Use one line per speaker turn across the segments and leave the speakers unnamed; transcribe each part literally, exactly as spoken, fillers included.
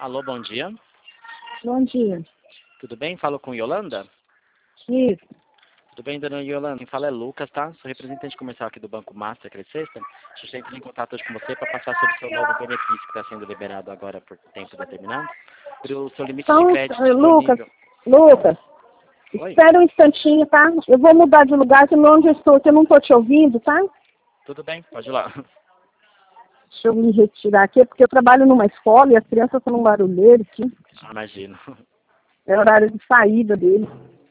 Alô, bom dia.
Bom dia.
Tudo bem? Falo com Yolanda?
Isso.
Tudo bem, dona Yolanda? Quem fala é Lucas, tá? Sou representante comercial aqui do Banco Master Crescesta. Estou sempre em contato hoje com você para passar sobre o seu novo benefício que está sendo liberado agora por tempo determinado. Para o seu limite
Então,
de crédito
Lucas,
disponível.
Lucas,
Oi?
espera um instantinho, tá? Eu vou mudar de lugar, que onde eu estou, que eu não estou te ouvindo, tá?
Tudo bem, pode ir lá.
Deixa eu me retirar aqui, porque eu trabalho numa escola e as crianças estão num barulheiro aqui.
Ah, imagino.
É horário de saída dele.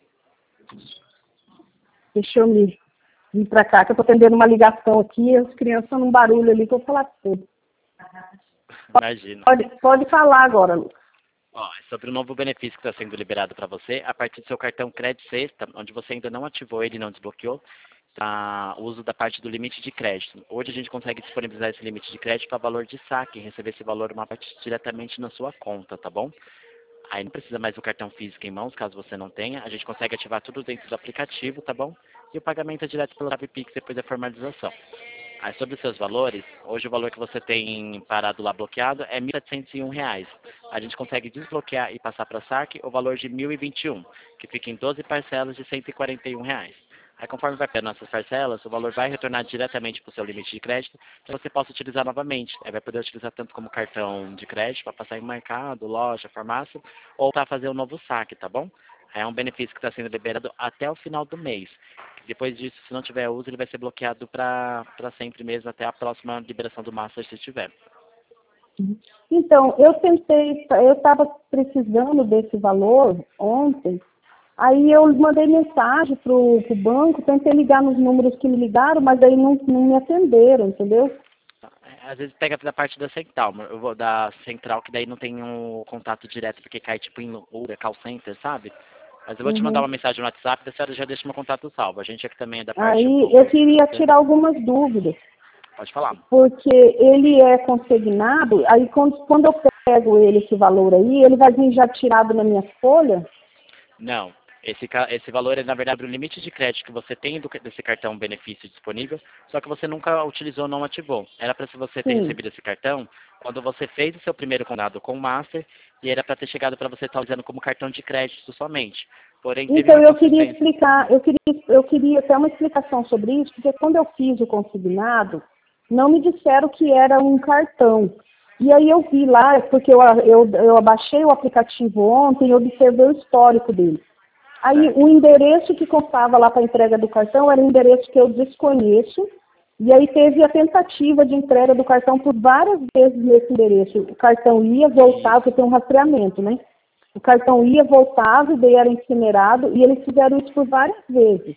Deixa eu me vir para cá, que eu estou atendendo uma ligação aqui e as crianças estão num barulho ali que eu vou falar tudo.
Imagino.
Pode, pode falar agora, Lucas.
Ó, é sobre o novo benefício que está sendo liberado para você a partir do seu cartão Crédito Sexta, onde você ainda não ativou ele, não desbloqueou, tá, o uso da parte do limite de crédito. Hoje a gente consegue disponibilizar esse limite de crédito para valor de saque, receber esse valor uma parte diretamente na sua conta, tá bom? Aí não precisa mais do cartão físico em mãos, caso você não tenha. A gente consegue ativar tudo dentro do aplicativo, tá bom? E o pagamento é direto pelo Chave Pix depois da formalização. Aí sobre os seus valores, hoje o valor que você tem parado lá bloqueado é mil setecentos e um reais. A gente consegue desbloquear e passar para saque o valor de mil e vinte e um, que fica em doze parcelas de cento e quarenta e um reais. Aí conforme vai pegando nossas parcelas, o valor vai retornar diretamente para o seu limite de crédito, para você possa utilizar novamente. Aí vai poder utilizar tanto como cartão de crédito, para passar em mercado, loja, farmácia, ou para fazer um novo saque, tá bom? É um benefício que está sendo liberado até o final do mês. Depois disso, se não tiver uso, ele vai ser bloqueado para sempre mesmo, até a próxima liberação do Master, se tiver.
Então, eu tentei, eu estava precisando desse valor ontem, aí eu mandei mensagem para o banco, tentei ligar nos números que me ligaram, mas aí não, não me atenderam, entendeu?
Às vezes pega da parte da central, eu vou da central, que daí não tem um contato direto, porque cai tipo em Ura, call center, sabe? Mas eu vou te mandar
Uhum.
uma mensagem no WhatsApp, da senhora já deixa meu contato salvo. A gente aqui também é da parte
Aí
do...
eu queria tirar algumas dúvidas,
Pode falar.
porque ele é consignado, aí quando, quando eu pego ele, esse valor aí, ele vai vir já tirado na minha folha?
Não. Esse, ca- esse valor é, na verdade, o limite de crédito que você tem do, desse cartão benefício disponível, só que você nunca utilizou, não ativou. Era para se você ter
Sim.
recebido esse cartão quando você fez o seu primeiro contrato com o Master e era para ter chegado para você estar usando como cartão de crédito somente. Porém, teve
Então,
uma
eu queria
inconsistência.
explicar, eu queria, eu queria ter uma explicação sobre isso, porque quando eu fiz o consignado, não me disseram que era um cartão. E aí eu vi lá, porque eu, eu, eu abaixei o aplicativo ontem e observei o histórico dele. Aí
Certo.
o endereço que constava lá para a entrega do cartão era um endereço que eu desconheço, e aí teve a tentativa de entrega do cartão por várias vezes nesse endereço. O cartão ia, voltava, porque tem um rastreamento, né? O cartão ia, voltava, e daí era incinerado, e eles fizeram isso por várias vezes.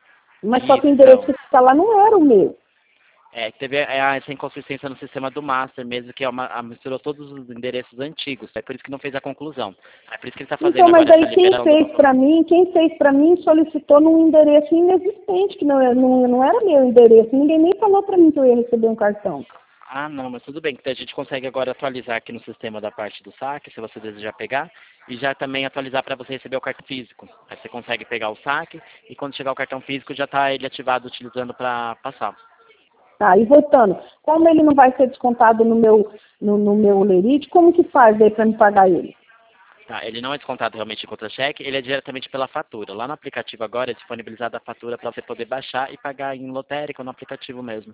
Mas só que o
Isso,
endereço
então.
que está lá não era o meu.
É, teve é, essa inconsistência no sistema do Master mesmo, que é uma, a- misturou todos os endereços antigos. É por isso que não fez a conclusão. É por isso que ele está
Então,
fazendo
mas
agora essa
aí quem
liberação do
fez
valor.
para mim, quem fez para mim solicitou num endereço inexistente, que não, é- não, não era meu endereço. Ninguém nem falou para mim que eu ia receber um cartão.
Ah, não, mas tudo bem, que a gente consegue agora atualizar aqui no sistema da parte do saque, se você desejar pegar, e já também atualizar para você receber o cartão físico. Aí você consegue pegar o saque, e quando chegar o cartão físico já está ele ativado utilizando para passar.
Tá, e voltando, como ele não vai ser descontado no meu, no, no meu lerite, como que faz aí para me pagar ele?
Tá, ele não é descontado realmente em contra-cheque, ele é diretamente pela fatura. Lá no aplicativo agora é disponibilizada a fatura para você poder baixar e pagar em lotérica ou no aplicativo mesmo.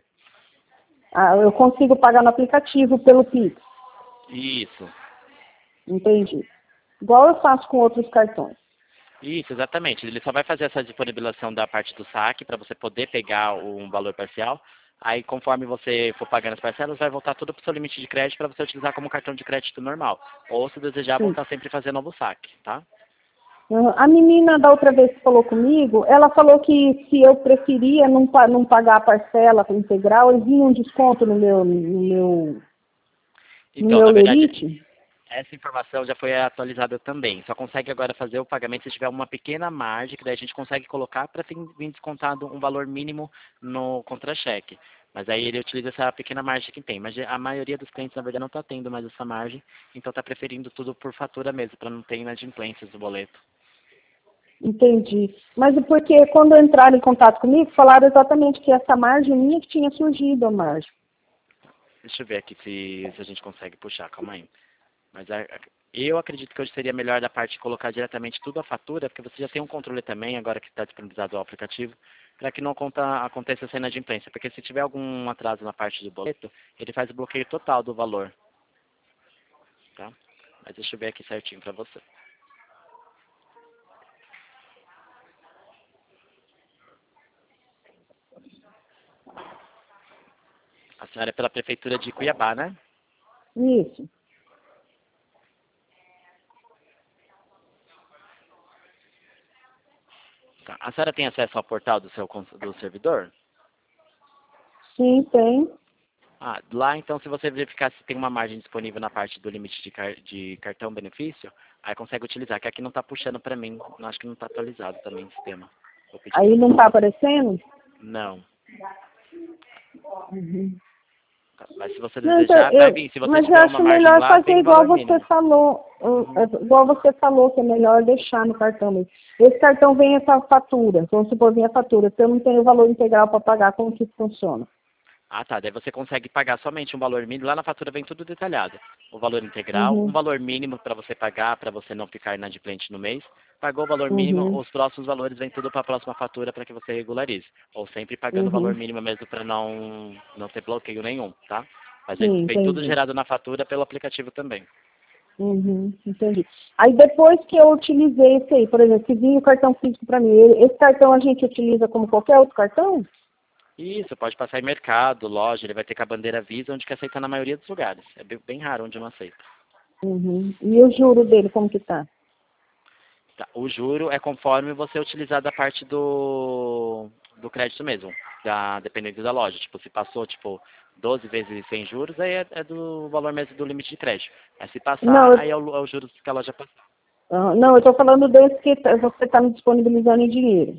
Ah, eu consigo pagar no aplicativo pelo Pix,
Isso.
entendi. Igual eu faço com outros cartões.
Isso, exatamente. Ele só vai fazer essa disponibilização da parte do saque para você poder pegar um valor parcial. Aí, conforme você for pagando as parcelas, vai voltar tudo para o seu limite de crédito para você utilizar como cartão de crédito normal. Ou, se desejar,
Sim.
voltar sempre a fazer novo saque, tá?
Uhum. A menina da outra vez que falou comigo, ela falou que se eu preferia não, pa- não pagar a parcela integral, eles vinham um desconto no meu, no meu, no
Então,
meu
na verdade,
lerite.
essa informação já foi atualizada também. Só consegue agora fazer o pagamento se tiver uma pequena margem, que daí a gente consegue colocar para vir descontado um valor mínimo no contra-cheque. Mas aí ele utiliza essa pequena margem que tem. Mas a maioria dos clientes, na verdade, não está tendo mais essa margem, então está preferindo tudo por fatura mesmo, para não ter inadimplências do boleto.
Entendi. Mas é porque quando entraram em contato comigo, falaram exatamente que essa margem minha que tinha surgido a margem.
Deixa eu ver aqui se, se a gente consegue puxar, calma aí. Mas a, eu acredito que hoje seria melhor da parte de colocar diretamente tudo a fatura, porque você já tem um controle também, agora que está disponibilizado o aplicativo, para que não conta, aconteça essa inadimplência. Porque se tiver algum atraso na parte do boleto, ele faz o bloqueio total do valor. Tá? Mas deixa eu ver aqui certinho para você. A senhora é pela Prefeitura de Cuiabá, né?
Isso.
Tá. A senhora tem acesso ao portal do seu cons- do servidor?
Sim, tem.
Ah, lá então, se você verificar se tem uma margem disponível na parte do limite de, car de cartão benefício, aí consegue utilizar, que aqui não está puxando para mim, não, acho que não está atualizado também o sistema. Vou pedir
Aí
pra
não
você.
está aparecendo?
Não.
Uhum.
Tá. Mas se você
Não, então,
desejar, vai
eu,
vir. Se você
mas eu
tiver uma
acho
margem
melhor
lá,
fazer
vem o
igual
valor
você
mínimo.
falou. uh,
Uhum.
uh, Igual você falou, que é melhor deixar no cartão mesmo. Esse cartão vem essa fatura, vamos supor, vem a fatura. Se eu não tenho o valor integral para pagar, como que isso funciona?
Ah, tá. Daí você consegue pagar somente um valor mínimo. Lá na fatura vem tudo detalhado. O valor integral, um
Uhum,
valor mínimo para você pagar, para você não ficar inadimplente no mês. Pagou o valor mínimo,
uhum,
os próximos valores vêm tudo para a próxima fatura para que você regularize. Ou sempre pagando o valor
uhum.
mínimo mesmo para não, não ter bloqueio nenhum, tá? Mas vem,
Sim,
vem tudo
entendi.
gerado na fatura pelo aplicativo também.
Uhum, entendi. Aí depois que eu utilizei esse aí, por exemplo, se vinha o cartão físico para mim, ele- esse cartão a gente utiliza como qualquer outro cartão?
Isso, pode passar em mercado, loja, ele vai ter com a bandeira Visa, onde que aceita na maioria dos lugares. É bem, bem raro onde não aceita.
Uhum. E o juro dele, como que tá?
Tá. O juro é conforme você utilizar da parte do, do crédito mesmo, da, dependendo da loja. Tipo, se passou, tipo, doze vezes sem juros, aí é, é do valor mesmo do limite de crédito. Mas se
Não,
passar,
eu,
aí é o, é o juros que a loja passar.
ah, não, eu estou falando desse que tá- você está me disponibilizando em dinheiro.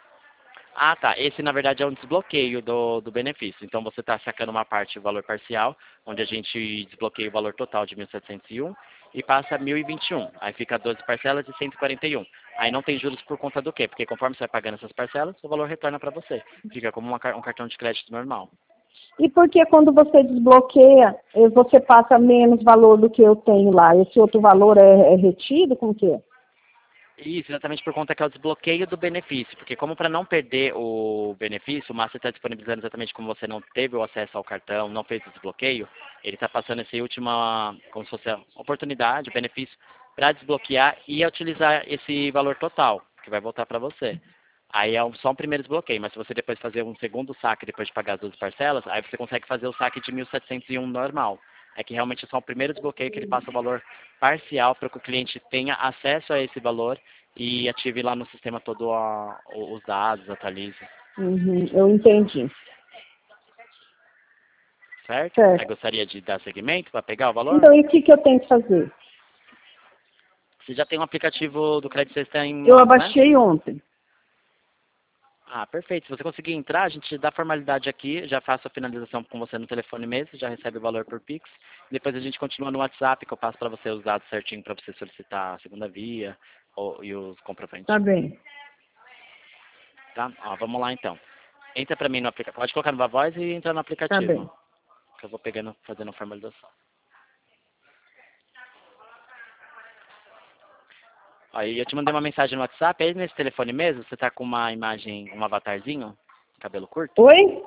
Ah, tá. Esse, na verdade, é um desbloqueio do, do benefício. Então, você está sacando uma parte do valor parcial, onde a gente desbloqueia o valor total de mil setecentos e um e passa a mil e vinte e um. Aí fica doze parcelas de cento e quarenta e um. Aí não tem juros por conta do quê? Porque conforme você vai pagando essas parcelas, o valor retorna para você. Fica como uma car- um cartão de crédito normal.
E por que quando você desbloqueia, eh, você passa menos valor do que eu tenho lá? Esse outro valor é, é retido? Como que é?
Isso, exatamente por conta que é o desbloqueio do benefício. Porque como para não perder o benefício, o Master está disponibilizando exatamente como você não teve o acesso ao cartão, não fez o desbloqueio, ele está passando essa última, como se fosse a oportunidade, benefício, para desbloquear e utilizar esse valor total, que vai voltar para você. Aí é um- só um primeiro desbloqueio, mas se você depois fazer um segundo saque, depois de pagar as duas parcelas, aí você consegue fazer o saque de mil setecentos e um normal. É que realmente é só o primeiro desbloqueio que ele passa o valor parcial para que o cliente tenha acesso a esse valor e ative lá no sistema todo a- o- os dados, atualize,
Uhum, eu entendi.
certo? Aí
Certo.
gostaria de dar seguimento para pegar o valor?
Então, e o que, que eu tenho que fazer?
Você já tem um aplicativo do Crédito Sexta em
Eu
mãos, né?
abaixei ontem.
Ah, perfeito. Se você conseguir entrar, a gente dá formalidade aqui, já faço a finalização com você no telefone mesmo, já recebe o valor por Pix. Depois a gente continua no WhatsApp, que eu passo para você os dados certinho para você solicitar a segunda via ou, e os comprovantes.
Tá bem.
Tá? Ó, vamos lá então. Entra para mim no aplicativo. Pode colocar no voz e entrar no
Tá
aplicativo,
bem.
que eu vou pegando, fazendo a formalização. Aí eu te mandei uma mensagem no WhatsApp, aí nesse telefone mesmo, você tá com uma imagem, um avatarzinho, cabelo curto?
Oi?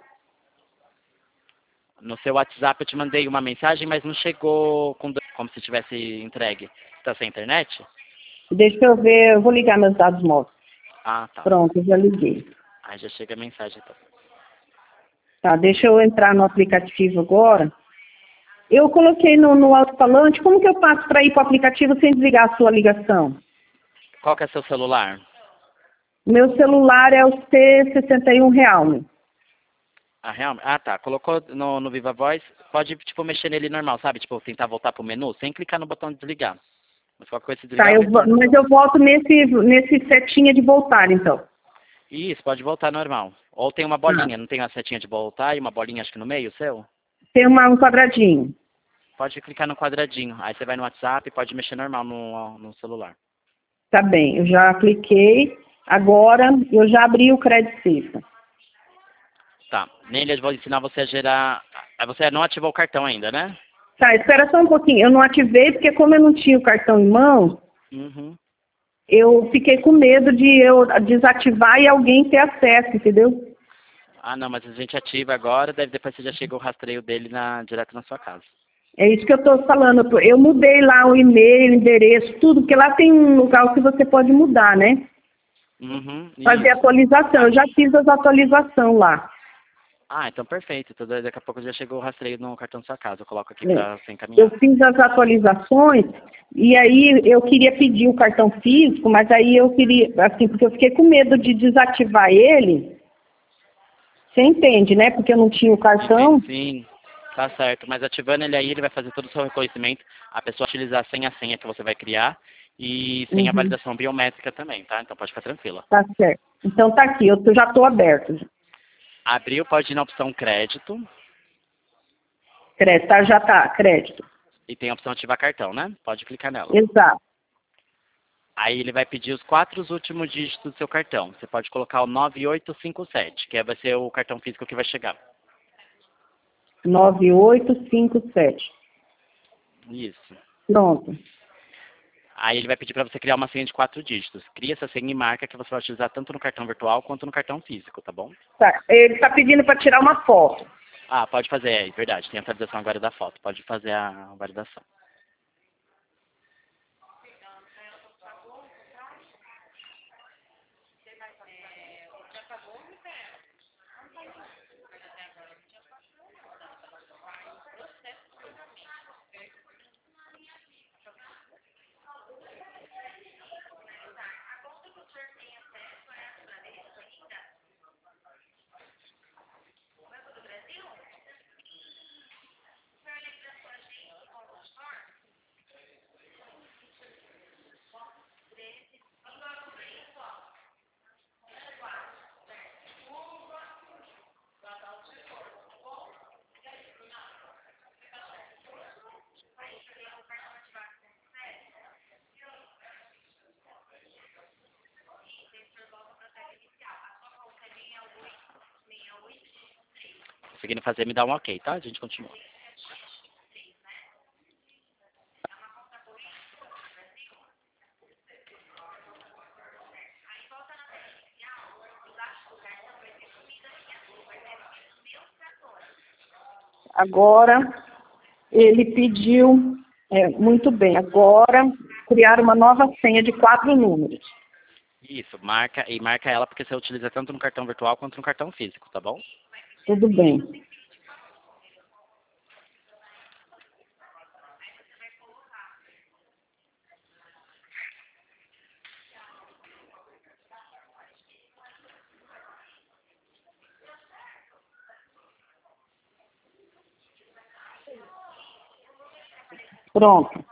No seu WhatsApp eu te mandei uma mensagem, mas não chegou com, como se tivesse entregue. Você tá sem internet?
Deixa eu ver, eu vou ligar meus dados móveis.
Ah, tá.
Pronto, já liguei.
Aí já chega a mensagem então.
Tá, deixa eu entrar no aplicativo agora. Eu coloquei no, no alto-falante, como que eu faço para ir para o aplicativo sem desligar a sua ligação?
Qual que é seu celular?
Meu celular é o C sessenta e um Realme.
Ah, realmente? Ah, tá. Colocou no, no Viva Voz, pode, tipo, mexer nele normal, sabe? Tipo, tentar voltar pro menu, sem clicar no botão de desligar. Mas qualquer coisa, se
Tá,
desligar, eu
eu, vo-
retorno pra
mas
você.
eu volto nesse, nesse setinha de voltar, então.
Isso, pode voltar normal. Ou tem uma
Tá.
bolinha, não tem a setinha de voltar e uma bolinha acho que no meio, seu?
Tem uma, um quadradinho.
Pode clicar no quadradinho. Aí você vai no WhatsApp e pode mexer normal no, no celular.
Tá bem, eu já cliquei. Agora eu já abri o Crédito Sexta.
Tá. Nele eu vou ensinar você a gerar... Aí você não ativou o cartão ainda, né?
Tá, espera só um pouquinho. Eu não ativei porque como eu não tinha o cartão em mão,
Uhum.
eu fiquei com medo de eu desativar e alguém ter acesso, entendeu?
Ah, não, mas a gente ativa agora, deve depois você já chegou o rastreio dele na, direto na sua casa.
É isso que eu estou falando. Eu tô- Eu mudei lá o e-mail, o endereço, tudo, porque lá tem um lugar que você pode mudar, né?
Uhum,
Fazer
isso.
atualização. Eu já fiz as atualizações lá.
Ah, então perfeito. Então, daqui a pouco já chegou o rastreio no cartão da sua casa. Eu coloco aqui
É.
para ser
Eu
encaminhado.
fiz as atualizações e aí eu queria pedir o cartão físico, mas aí eu queria, assim, porque eu fiquei com medo de desativar ele. Você entende, né? Porque eu não tinha o
Entende?
cartão.
Sim, tá certo. Mas ativando ele aí, ele vai fazer todo o seu reconhecimento. A pessoa utilizar sem a senha que você vai criar e sem a
Uhum,
validação biométrica também, tá? Então pode ficar tranquila.
tá certo. Então tá aqui, eu tô- já estou aberto.
Abriu, pode ir na opção crédito
Crédito, tá, já tá, crédito.
e tem a opção ativar cartão, né? Pode clicar nela.
Exato.
Aí ele vai pedir os quatro últimos dígitos do seu cartão. Você pode colocar o nove oito cinco sete, que vai ser o cartão físico que vai chegar.
nove oito cinco sete.
Isso.
Pronto.
Aí ele vai pedir para você criar uma senha de quatro dígitos. Cria essa senha e marca que você vai utilizar tanto no cartão virtual quanto no cartão físico, tá bom?
Tá. Ele tá pedindo para tirar uma foto.
Ah, pode fazer, é verdade. Tem a atualização agora da foto. Pode fazer a validação. Conseguindo fazer, me dá um ok, tá? A gente continua.
Agora, ele pediu, é, muito bem, agora criar uma nova senha de quatro números.
Isso, marca e marca ela porque você utiliza tanto no cartão virtual quanto no cartão físico, tá bom?
Tudo bem. Pronto.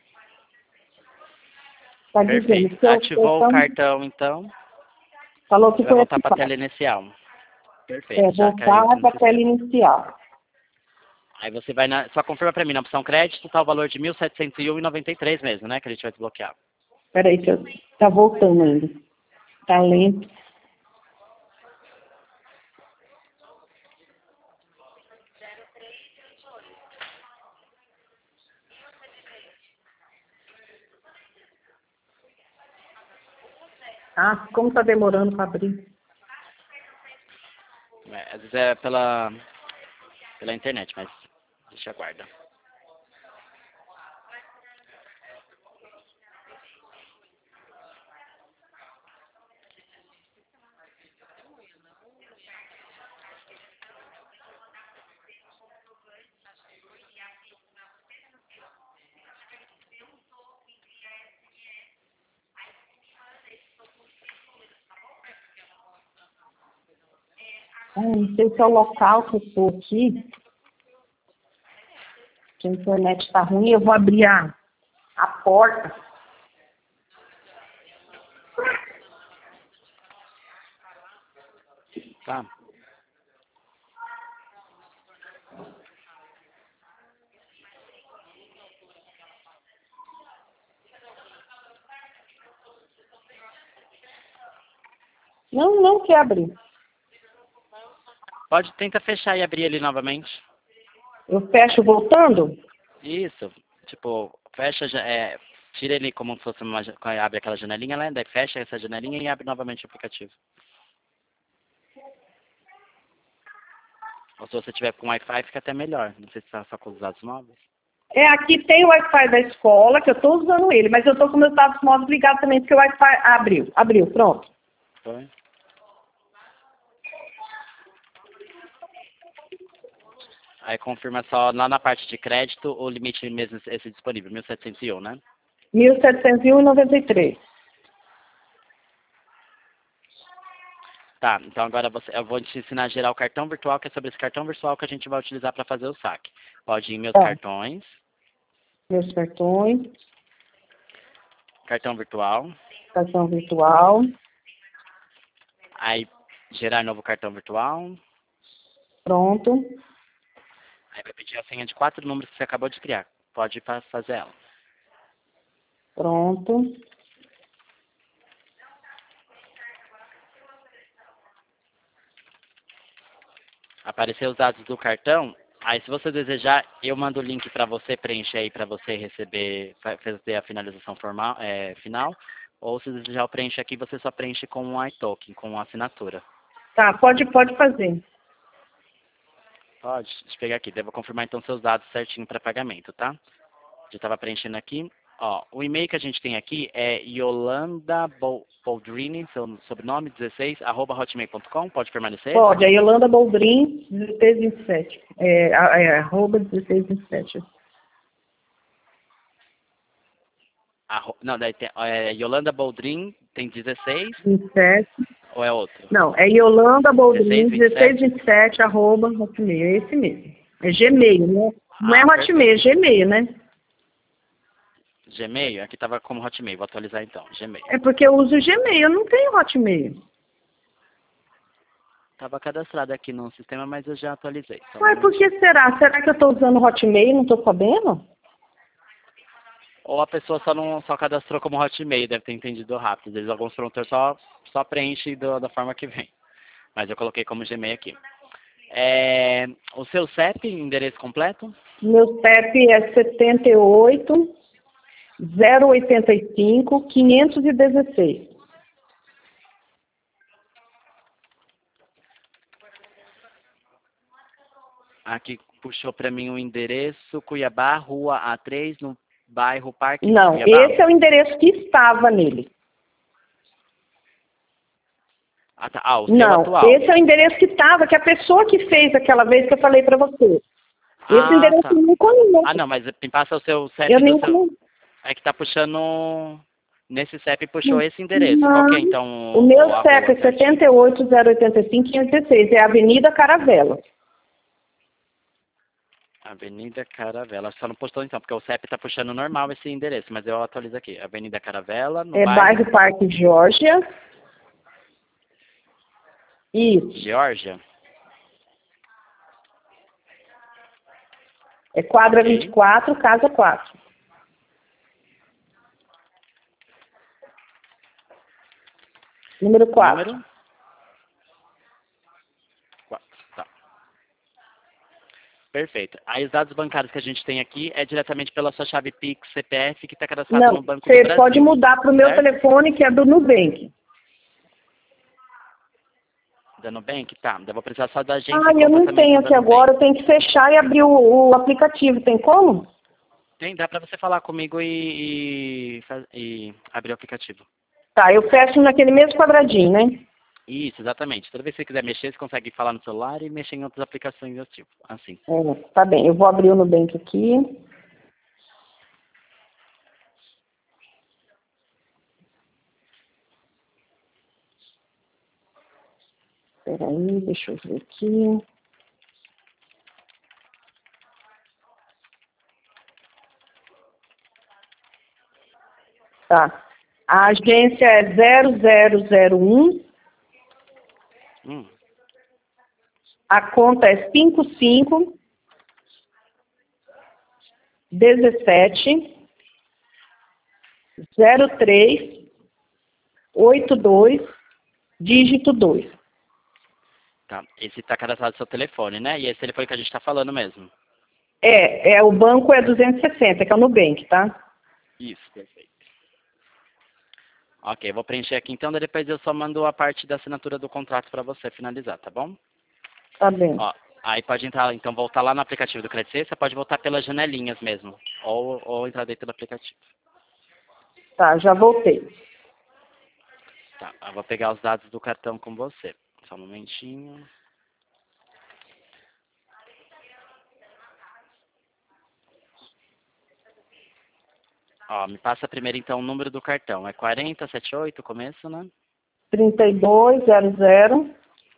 Está dizendo
Perfeito.
que eu,
Ativou o cartão, então,
falou que
você vai
foi
voltar para a
ativado.
tela inicial.
É,
Perfeito, já caiu
voltar
aqui no
para a tela
sistema.
inicial.
Aí você vai na. Só confirma para mim, na opção crédito tá o valor de mil setecentos e um e noventa e três mesmo, né? Que a gente vai desbloquear.
Espera aí, que eu, tá voltando ainda. Tá lento. Ah, como tá demorando para abrir.
É, às vezes é pela, pela internet, mas deixa aguarda.
Ah, não sei se é o local que eu estou aqui, que a internet está ruim, eu vou abrir a, a porta.
Tá?
Não, não quer abrir.
Pode tentar fechar e abrir ele novamente.
Eu fecho voltando?
Isso, tipo, fecha, ja- é, tira ele como se fosse uma, ja- abre aquela janelinha, né? Daí fecha essa janelinha e abre novamente o aplicativo. Ou se você tiver com Wi-Fi, fica até melhor. Não sei se está só com os dados móveis.
É, aqui tem o Wi-Fi da escola, que eu estou usando ele, mas eu estou com meus dados móveis ligados também, porque o Wi-Fi abriu. Abriu, pronto.
Foi? Aí confirma só lá na parte de crédito o limite mesmo esse disponível, mil setecentos e um, né?
mil setecentos e um e noventa e três.
Tá, então agora você, eu vou te ensinar a gerar o cartão virtual, que é sobre esse cartão virtual que a gente vai utilizar para fazer o saque. Pode ir em meus
Tá.
cartões,
Meus cartões,
cartão virtual,
cartão virtual,
aí gerar novo cartão virtual,
pronto.
aí vai pedir a senha de quatro números que você acabou de criar. Pode ir para fazer ela.
Pronto.
Aparecer os dados do cartão, aí se você desejar, eu mando o link para você preencher aí para você receber, fa- fazer a finalização formal, é, final, ou se desejar eu preencho aqui, você só preenche com um iToken, com uma assinatura.
Tá, pode, pode fazer.
Pode? Deixa eu pegar aqui, devo confirmar então seus dados certinho para pagamento, tá? Já estava preenchendo aqui. Ó, o e-mail que a gente tem aqui é Yolanda Bo- Boldrini, seu sobrenome, dezesseis, arroba hotmail ponto com, pode permanecer?
Pode, a Yolanda Boldrin, dezesseis vinte e sete. É, a- é, arroba dezesseis vinte e sete.
Arro... Não, daí tem, é, Yolanda Boldrin, tem dezesseis,
vinte e sete.
ou é outro?
Não, é Yolanda Boldrin,
dezesseis, vinte e
dezesseis
sete?
vinte e sete, arroba Hotmail. É esse mesmo. É Gmail, né? Não é
Ah,
Hotmail, é
perfeito.
Gmail, né?
Gmail? Aqui estava como Hotmail, vou atualizar então, Gmail.
É porque eu uso Gmail, eu não tenho Hotmail.
Estava cadastrado aqui no sistema, mas eu já atualizei. Só um
Mas por
minutinho.
que será? Será que eu estou usando Hotmail e não estou sabendo?
Ou a pessoa só não só cadastrou como Hotmail, deve ter entendido rápido. Às vezes alguns promotores só, só preenchem do- da forma que vem. Mas eu coloquei como Gmail aqui. É, o seu C E P, endereço completo?
Meu C E P é setenta e oito, zero oitenta e cinco, quinhentos e dezesseis.
Aqui puxou para mim o endereço Cuiabá, Rua A três, no bairro Parque de
Não,
Cuiabá.
esse é o endereço que estava nele.
Ah, tá. Ah, o seu
Não,
atual.
esse é o endereço que estava, que a pessoa que fez aquela vez que eu falei para você. Esse
Ah,
endereço
tá.
eu não conheço.
Ah, não, mas me passa o seu
Eu
C E P
nem
do seu...
conheço.
É que tá puxando... Nesse C E P puxou esse endereço.
Não.
Qual que é, então,
O meu
o- a
C E
rua
P é
certinho?
setenta e oito, zero oitenta e cinco, quinhentos e dezesseis. É Avenida Caravela.
Avenida Caravela. Só não postou então, porque o C E P tá puxando normal esse endereço, mas eu atualizo aqui. Avenida Caravela, no
É
bairro
bairro Parque Geórgia. Isso.
Geórgia.
É quadra
Ok.
vinte e quatro, casa quatro. Número quatro.
Número? quatro. Tá. Perfeito. Aí os dados bancários que a gente tem aqui é diretamente pela sua chave Pix C P F que está cadastrado
Não,
no Banco do
você
Brasil.
pode mudar para o meu
certo?
telefone, que é do Nubank.
Da Nubank? Tá. Eu vou precisar só da agência
Ah,
e
eu não
conta também
tenho
da
aqui
Nubank.
agora, eu tenho que fechar e abrir o, o aplicativo. Tem como?
Tem, dá pra você falar comigo e, e, faz- e abrir o aplicativo.
Tá, eu fecho naquele mesmo quadradinho, né?
Isso, exatamente. Toda vez que você quiser mexer, você consegue falar no celular e mexer em outras aplicações desse tipo. Assim.
É, tá bem, eu vou abrir o Nubank aqui. Peraí, deixa eu ver aqui. Tá. A agência é zero zero zero um,
Hum.
a conta é cinco cinco dezessete zero três oito dois, dígito dois.
Tá. Esse tá cadastrado no seu telefone, né? E esse telefone que a gente tá falando mesmo.
É, é, o banco é duzentos e sessenta, que é o Nubank, tá?
Isso, perfeito. Ok, vou preencher aqui então, daí depois eu só mando a parte da assinatura do contrato para você finalizar, tá bom?
Tá bem.
Ó, aí pode entrar, então voltar lá no aplicativo do Credit Suisse, você pode voltar pelas janelinhas mesmo, ou, ou entrar dentro do aplicativo.
Tá, já voltei.
Tá, eu vou pegar os dados do cartão com você. Só um momentinho. Ó, me passa primeiro então o número do cartão. É quarenta, setenta e oito, começo, né?
trinta e dois, zero zero,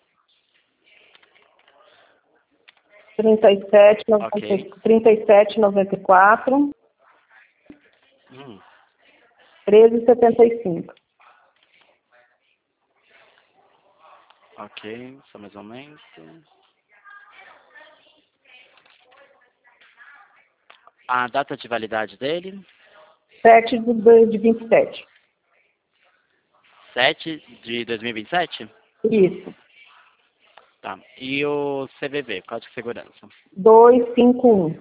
trinta e sete,
Ok.
trinta e sete, noventa e quatro,
Hum,
treze, setenta e cinco.
ok, só mais um momento. A data de validade dele?
sete de dois de vinte e sete.
sete de dois mil e vinte e sete?
Isso.
Tá. E o C V V, Código de Segurança?
duzentos e cinquenta e um.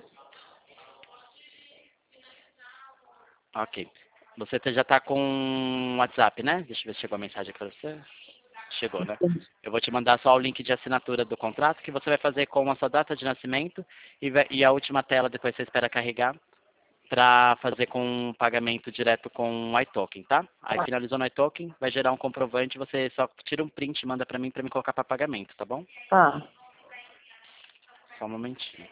Ok. Você tá- já está com WhatsApp, né? Deixa eu ver se chegou a mensagem para você. Chegou, né? Eu vou te mandar só o link de assinatura do contrato, que você vai fazer com a sua data de nascimento e, vai- e a última tela depois você espera carregar para fazer com um pagamento direto com o iToken, tá? Aí finalizou no iToken, vai gerar um comprovante, você só tira um print e manda para mim para me colocar para pagamento, tá bom?
Tá.
Só um momentinho.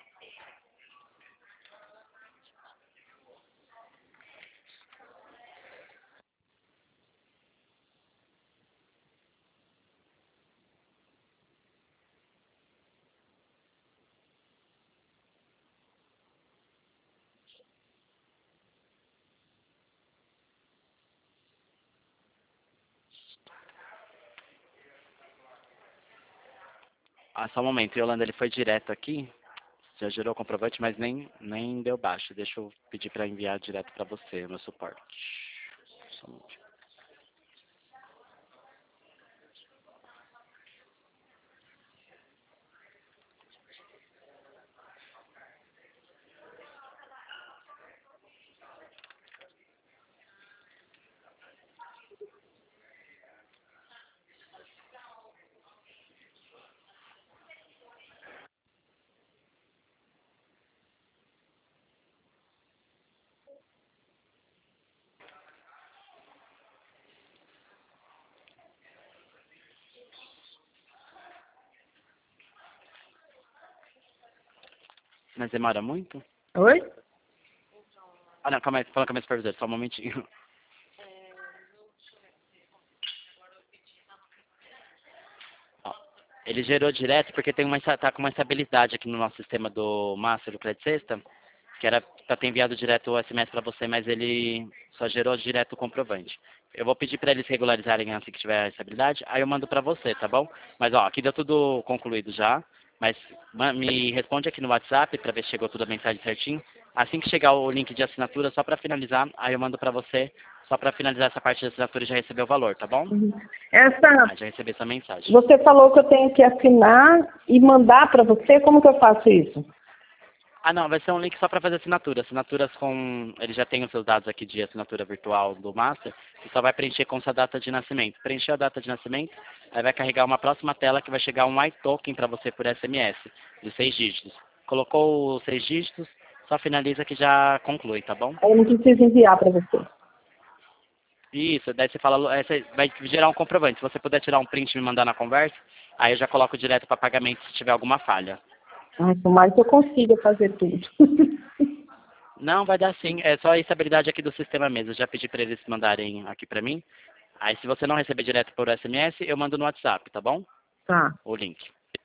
Ah, só um momento, Yolanda, ele foi direto aqui, já gerou o comprovante, mas nem, nem deu baixo. Deixa eu pedir para enviar direto para você, meu suporte. Só um momentinho. Mas demora muito?
Oi?
Ah, não, calma aí, tô falando com a minha supervisora, só um momentinho. Ó, ele gerou direto porque tem uma, tá com uma estabilidade aqui no nosso sistema do Master do Credit System, que era para ter enviado direto o S M S para você, mas ele só gerou direto o comprovante. Eu vou pedir para eles regularizarem assim que tiver a estabilidade, aí eu mando para você, tá bom? Mas ó, aqui deu tudo concluído já, mas ma- me responde aqui no WhatsApp para ver se chegou tudo a mensagem certinho. Assim que chegar o link de assinatura, só para finalizar, aí eu mando para você, só para finalizar essa parte de assinatura e já receber o valor, tá bom?
Uhum. Essa,
Ah, já recebi essa mensagem.
você falou que eu tenho que assinar e mandar para você. Como que eu faço isso?
Ah, não, vai ser um link só para fazer assinatura. Assinaturas com... Ele já tem os seus dados aqui de assinatura virtual do Master. E só vai preencher com sua data de nascimento. Preencheu a data de nascimento, aí vai carregar uma próxima tela que vai chegar um iToken para você por S M S, de seis dígitos. Colocou os seis dígitos, só finaliza que já conclui, tá bom?
Aí eu não preciso enviar para você.
Isso, daí você fala... aí você vai gerar um comprovante. Se você puder tirar um print e me mandar na conversa, aí eu já coloco direto para pagamento se tiver alguma falha.
Ai, tomara que eu consiga fazer tudo.
Não, vai dar sim. É só a estabilidade aqui do sistema mesmo. Eu já pedi para eles mandarem aqui para mim. Aí se você não receber direto por S M S, eu mando no WhatsApp, tá bom?
Tá.
O link.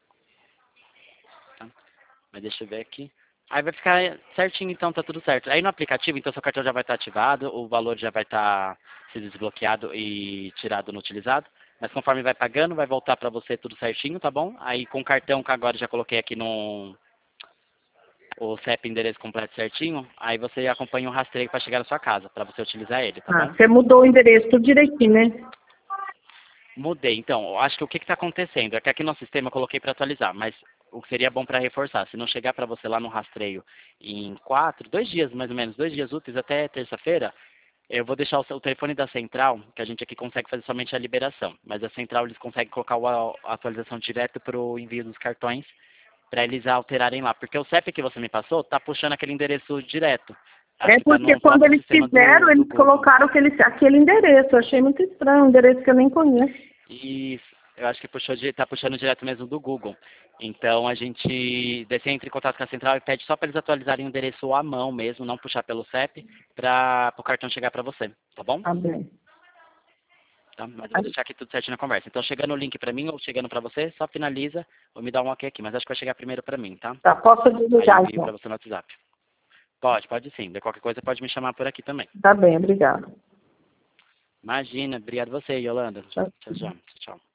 Tá? Mas deixa eu ver aqui. Aí vai ficar certinho, então tá tudo certo. Aí no aplicativo, então seu cartão já vai estar ativado, o valor já vai estar sendo desbloqueado e tirado no utilizado. Mas conforme vai pagando, vai voltar para você tudo certinho, tá bom? Aí com o cartão que agora eu já coloquei aqui no o C E P endereço completo certinho, aí você acompanha o rastreio para chegar na sua casa, para você utilizar ele, tá
Ah,
bom?
você mudou o endereço tudo direitinho, né?
Mudei. Então, eu acho que o que está acontecendo é que aqui no sistema eu coloquei para atualizar, mas o que seria bom para reforçar. Se não chegar para você lá no rastreio em quatro, dois dias mais ou menos, dois dias úteis até terça-feira, eu vou deixar o, seu, o telefone da central, que a gente aqui consegue fazer somente a liberação, mas a central eles conseguem colocar a, a atualização direto para o envio dos cartões, para eles alterarem lá. Porque o C E P que você me passou está puxando aquele endereço direto. Acho
É
que tá
porque
no
quando
próprio
eles
sistema
fizeram,
do, do
eles
Google.
colocaram aquele, aquele endereço. Eu achei muito estranho, um endereço que eu nem conheço.
Isso, eu acho que puxou, di- tá puxando direto mesmo do Google. Então a gente desce, entra em contato com a central e pede só para eles atualizarem o endereço à mão mesmo, não puxar pelo C E P, para o cartão chegar para você, tá bom?
Tá bem.
Tá? Mas eu vou deixar aqui tudo certinho na conversa. Então chegando o link para mim ou chegando para você, só finaliza ou me dá um ok aqui, mas acho que vai chegar primeiro para mim, tá?
Tá, posso
Aí eu
desligar
envio para
então.
você no WhatsApp. Pode, pode sim. De qualquer coisa pode me chamar por aqui também.
Tá bem, obrigada.
Imagina, obrigado você, Yolanda.
Tchau.
Tchau, tchau. Tchau.